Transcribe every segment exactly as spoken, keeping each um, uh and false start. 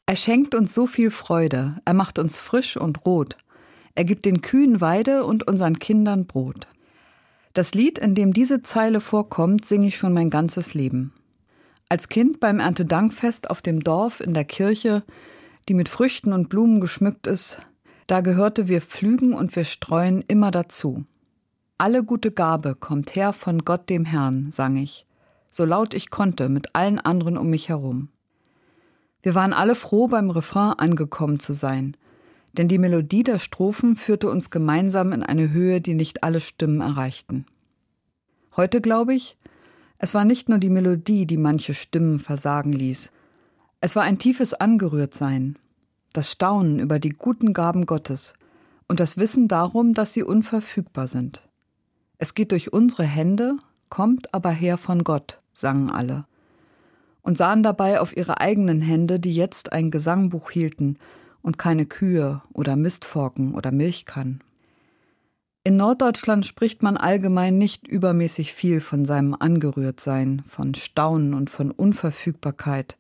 Er schenkt uns so viel Freude, er macht uns frisch und rot. Er gibt den Kühen Weide und unseren Kindern Brot. Das Lied, in dem diese Zeile vorkommt, singe ich schon mein ganzes Leben. Als Kind beim Erntedankfest auf dem Dorf in der Kirche, die mit Früchten und Blumen geschmückt ist, da gehörte wir pflügen und wir streuen immer dazu. Alle gute Gabe kommt her von Gott dem Herrn, sang ich, so laut ich konnte, mit allen anderen um mich herum. Wir waren alle froh, beim Refrain angekommen zu sein, denn die Melodie der Strophen führte uns gemeinsam in eine Höhe, die nicht alle Stimmen erreichten. Heute glaube ich, es war nicht nur die Melodie, die manche Stimmen versagen ließ. Es war ein tiefes Angerührtsein, das Staunen über die guten Gaben Gottes und das Wissen darum, dass sie unverfügbar sind. Es geht durch unsere Hände, kommt aber her von Gott, sangen alle. Und sahen dabei auf ihre eigenen Hände, die jetzt ein Gesangbuch hielten und keine Kühe oder Mistforken oder Milchkannen. In Norddeutschland spricht man allgemein nicht übermäßig viel von seinem Angerührtsein, von Staunen und von Unverfügbarkeit.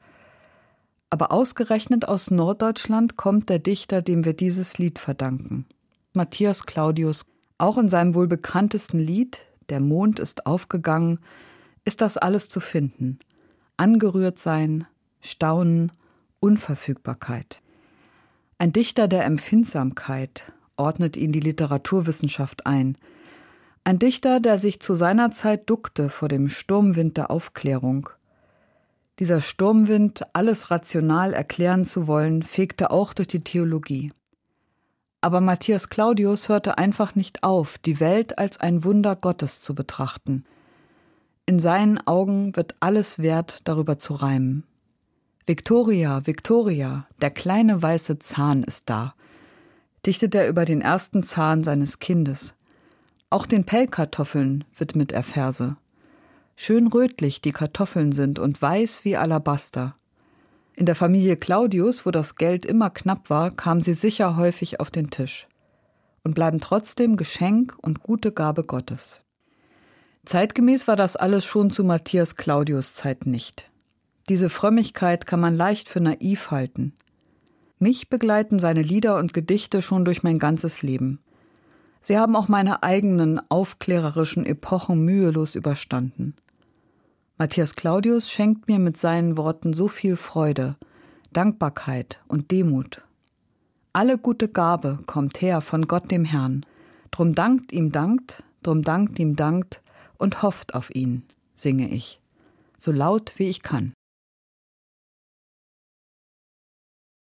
Aber ausgerechnet aus Norddeutschland kommt der Dichter, dem wir dieses Lied verdanken. Matthias Claudius, auch in seinem wohl bekanntesten Lied, Der Mond ist aufgegangen, ist das alles zu finden. Angerührtsein, Staunen, Unverfügbarkeit. Ein Dichter der Empfindsamkeit, ordnet ihn die Literaturwissenschaft ein. Ein Dichter, der sich zu seiner Zeit duckte vor dem Sturmwind der Aufklärung. Dieser Sturmwind, alles rational erklären zu wollen, fegte auch durch die Theologie. Aber Matthias Claudius hörte einfach nicht auf, die Welt als ein Wunder Gottes zu betrachten. In seinen Augen wird alles wert, darüber zu reimen. Victoria, Victoria, der kleine weiße Zahn ist da, dichtet er über den ersten Zahn seines Kindes. Auch den Pellkartoffeln widmet er Verse. Schön rötlich die Kartoffeln sind und weiß wie Alabaster. In der Familie Claudius, wo das Geld immer knapp war, kamen sie sicher häufig auf den Tisch und bleiben trotzdem Geschenk und gute Gabe Gottes. Zeitgemäß war das alles schon zu Matthias Claudius' Zeit nicht. Diese Frömmigkeit kann man leicht für naiv halten. Mich begleiten seine Lieder und Gedichte schon durch mein ganzes Leben. Sie haben auch meine eigenen aufklärerischen Epochen mühelos überstanden. Matthias Claudius schenkt mir mit seinen Worten so viel Freude, Dankbarkeit und Demut. Alle gute Gabe kommt her von Gott dem Herrn. Drum dankt ihm dankt, drum dankt ihm dankt und hofft auf ihn, singe ich, so laut wie ich kann.